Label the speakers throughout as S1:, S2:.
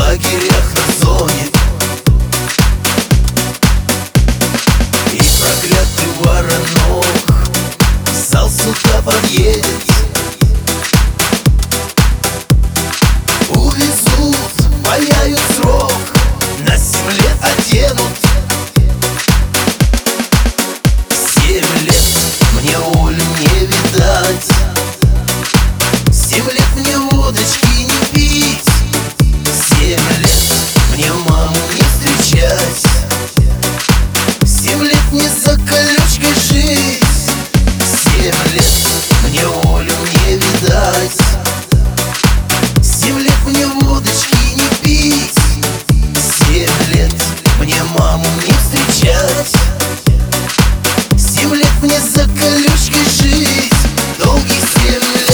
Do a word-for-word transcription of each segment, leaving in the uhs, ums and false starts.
S1: лагерях на зоне. И проклятый воронок в зал суда подъедет. Увезут, паяют срок, на семь лет оденут. Семь лет мне Олю не видать, семь лет мне водочки не пить, семь лет мне маму не встречать, семь лет мне за колючкой жить, семь лет мне Олю не видать, семь лет мне водочки не пить, семь лет мне маму не встречать, семь лет мне за колючкой жить, долгие семь лет.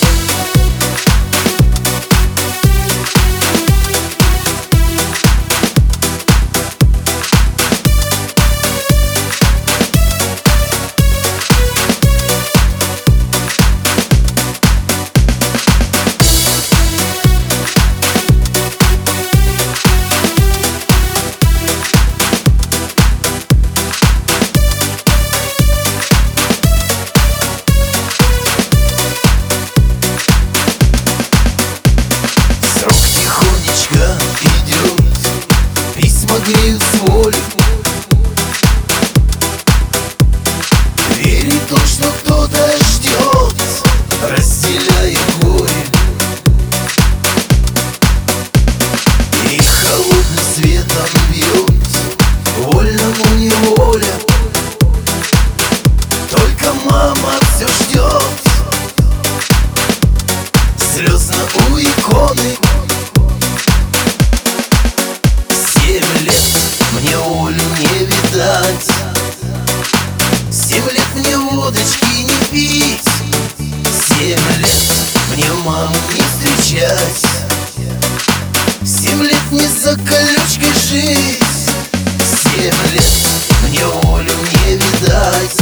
S1: Идет, письма греют с воли. Верит то, что кто-то ждет, разделяет горе. И холодным светом бьет вольному неволя. Только мама все ждет, слезно у иконы. Семь лет мне Олю не видать, семь лет мне водочки не пить, семь лет мне маму не встречать, семь лет мне за колючкой жить, семь лет мне Олю не видать.